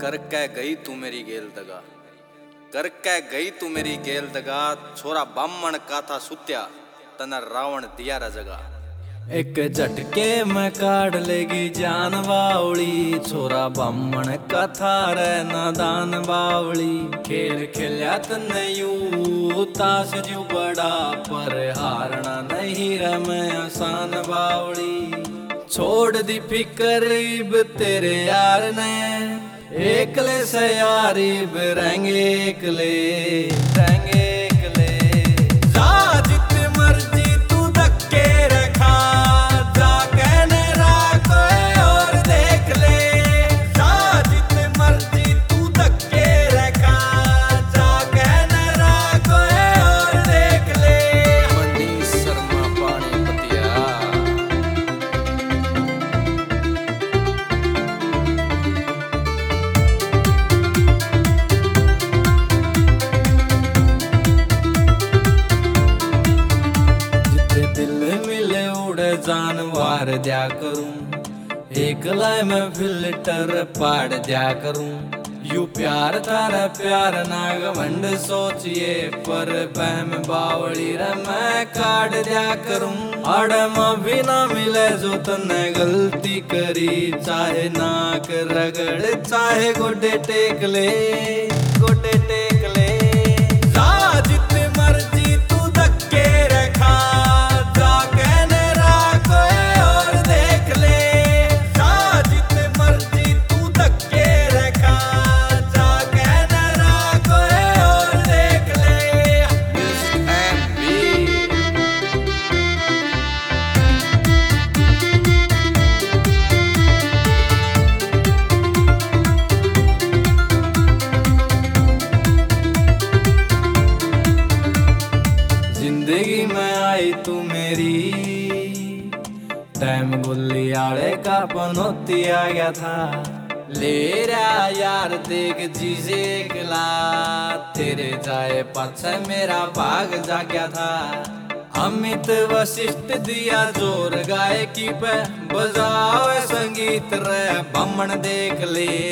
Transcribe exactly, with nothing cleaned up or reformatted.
करके गई तू मेरी गेल दगा, करके गई तू मेरी गेल दगा। छोरा बामण का था सुत्या, तना रावण दिया रा जगा। एक झटके में काट लेगी जान बावली, छोरा बामण का था रे नादान बावली। खेल खेलिया तने यूं ताश जो बड़ा, पर हारना नहीं रे मैं आसान बावली। छोड़ दी फिकर इब तेरे यार ने, एकले से यारी रहेंगे एकले रहेंगे एकले। जा जितने मर्जी तू धक्के रखा, जा कहने राख और देख ले। जा जितने मर्जी तू धक्के रखा, जा कहने राख और देख ले। मनीष शर्मा पानीपतिया। जानवर दिया करूं, एकला मैं फिल्टर पाड़ दिया करूं। यू प्यार तारा प्यार ना घमंड सोचिए, पर बहम बावली रे मैं काट दिया करूं। अड़म भी ना मिले जो तने गलती करी, चाहे नाक रगड़ चाहे गोडे टेक ले गोडे टेक ले। जा जितने मर्जी तू धक्के रखा, जिंदगी में आई तू मेरी, टाइम गुल्ली आड़े का पनौती आ गया था। ले रहा यार देख जीजे एकला, तेरे जाए पाछे मेरा भाग जा गया था। अमित वशिष्ठ दिया जोर गायकी पे, बजाओ संगीत रे बामण देख ले।